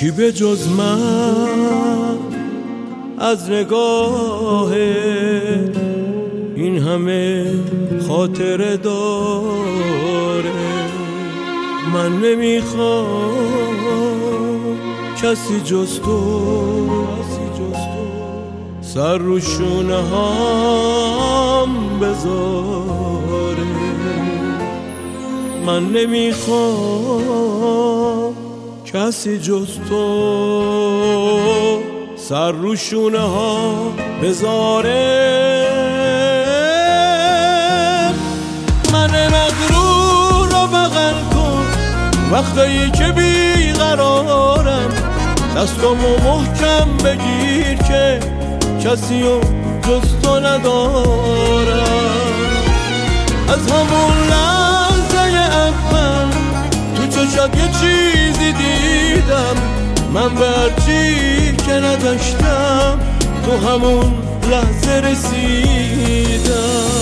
کی به جز من از نگاه این همه خاطره داره؟ من نمیخوام کسی جز تو سر رو شونه هم بذاره. من نمیخوام کسی جز تو سر رو شونه ها بذاره. من مغرور رو بغل کن وقتایی که بیقرارم، دستامو محکم بگیر که کسی رو جز تو ندارم. از همون لحظه اول تو چشات یه چیزی دیدم، من به هرچی که نداشتم تو همون لحظه رسیدم.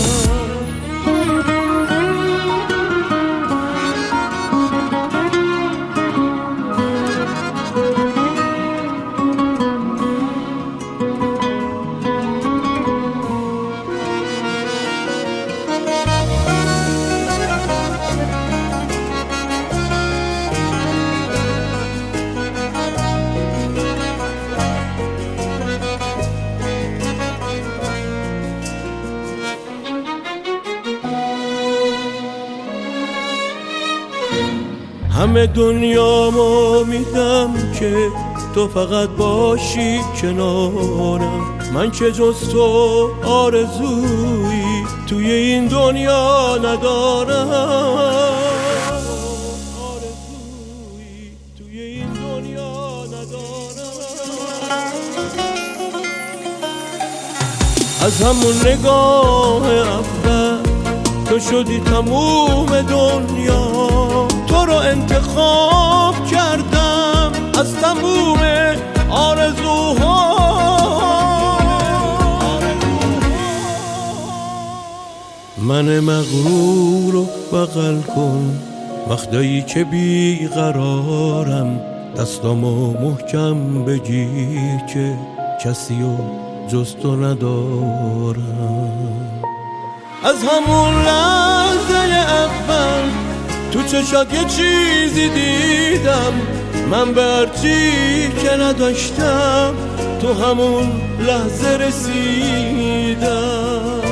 همه دنیامو میدم که تو فقط باشی کنارم، من که جز تو آرزویی توی این دنیا ندارم. از همون نگاه اول تو شدی تموم دنیا، تو رو انتخاب کردم از تموم آرزوها. من مغرور رو بغل کن وقتایی که بیقرارم، دستامو محکم بگیر که کسی رو جز تو ندارم. از همون لحظه اول تو چشات یه چیزی دیدم، من به هرچی که نداشتم تو همون لحظه رسیدم.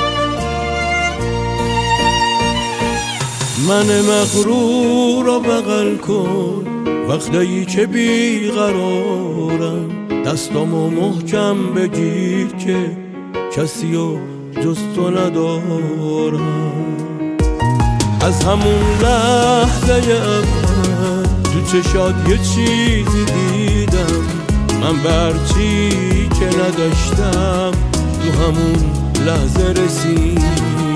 من مغرور رو بغل کن وقتایی که بیقرارم، دستامو محکم بگیر که کسی رو جز تو ندارم. از همون لحظه اول تو چشات یه چیزی دیدم، من برچی که نداشتم تو همون لحظه رسید.